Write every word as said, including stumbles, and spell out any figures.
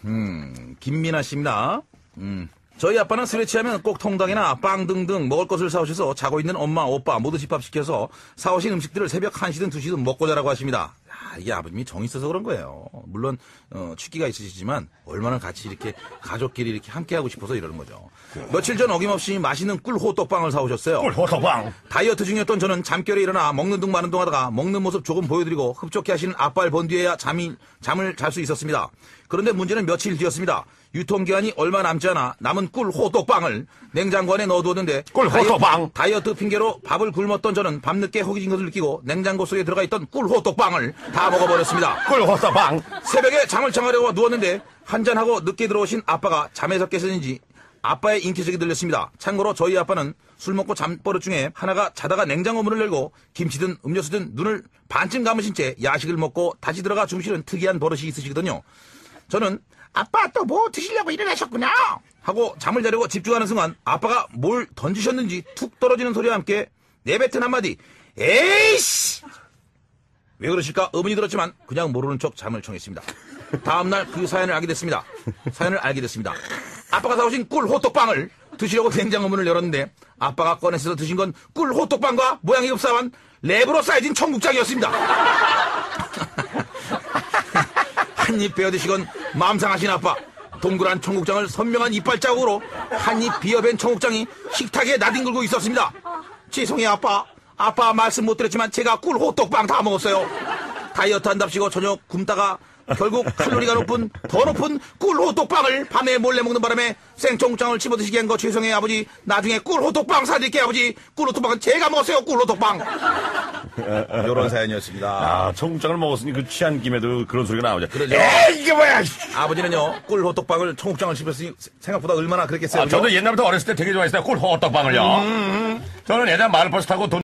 음, 김민아 씨입니다. 음. 저희 아빠는 술에 취하면 꼭 통닭이나 빵 등등 먹을 것을 사오셔서 자고 있는 엄마, 오빠 모두 집합시켜서 사오신 음식들을 새벽 한 시든 두 시든 먹고 자라고 하십니다. 야, 이게 아버님이 정이 있어서 그런 거예요. 물론 어, 취기가 있으시지만 얼마나 같이 이렇게 가족끼리 이렇게 함께하고 싶어서 이러는 거죠. 며칠 전 어김없이 맛있는 꿀 호떡빵을 사오셨어요. 꿀 호떡빵. 다이어트 중이었던 저는 잠결에 일어나 먹는 둥 마는 둥 하다가 먹는 모습 조금 보여드리고 흡족해 하시는 아빠를 본 뒤에야 잠이, 잠을 잘 수 있었습니다. 그런데 문제는 며칠 뒤였습니다. 유통기한이 얼마 남지 않아 남은 꿀 호떡빵을 냉장고 안에 넣어두었는데 꿀 호떡빵. 다이어트 핑계로 밥을 굶었던 저는 밤늦게 허기진 것을 느끼고 냉장고 속에 들어가 있던 꿀 호떡빵을 다 먹어버렸습니다. 꿀 호떡빵. 새벽에 잠을 청하려고 누웠는데 한잔하고 늦게 들어오신 아빠가 잠에서 깨서인지 아빠의 인기척이 들렸습니다. 참고로 저희 아빠는 술 먹고 잠버릇 중에 하나가 자다가 냉장고 문을 열고 김치든 음료수든 눈을 반쯤 감으신 채 야식을 먹고 다시 들어가 주무시는 특이한 버릇이 있으시거든요. 저는 아빠 또 뭐 드시려고 일어나셨구나 하고 잠을 자려고 집중하는 순간 아빠가 뭘 던지셨는지 툭 떨어지는 소리와 함께 내뱉은 한마디 에이씨! 왜 그러실까 의문이 들었지만 그냥 모르는 척 잠을 청했습니다. 다음날 그 사연을 알게 됐습니다. 사연을 알게 됐습니다. 아빠가 사오신 꿀 호떡빵을 드시려고 냉장고 문을 열었는데 아빠가 꺼내서 드신 건 꿀 호떡빵과 모양이 흡사한 랩으로 쌓여진 청국장이었습니다. 한 입 베어 드시건 마음 상하신 아빠. 동그란 청국장을 선명한 이빨 자국으로 한 입 비어밴 청국장이 식탁에 나뒹굴고 있었습니다. 죄송해요 아빠. 아빠 말씀 못 드렸지만 제가 꿀 호떡빵 다 먹었어요. 다이어트 한답시고 저녁 굶다가 결국 칼로리가 높은 더 높은 꿀 호떡빵을 밤에 몰래 먹는 바람에 생청국장을 집어드시게 한 거 죄송해요 아버지. 나중에 꿀 호떡빵 사드릴게요 아버지. 꿀 호떡빵은 제가 먹었어요 꿀 호떡빵. 이런 사연이었습니다. 아, 청국장을 먹었으니 그 취한 김에도 그런 소리가 나오죠. 그러죠. 에이 이게 뭐야. 아버지는요 꿀 호떡빵을 청국장을 씹었으니 생각보다 얼마나 그랬겠어요. 아, 저도 옛날부터 어렸을 때 되게 좋아했어요. 꿀 호떡빵을요. 음, 음. 저는 예전 마을버스 타고 돈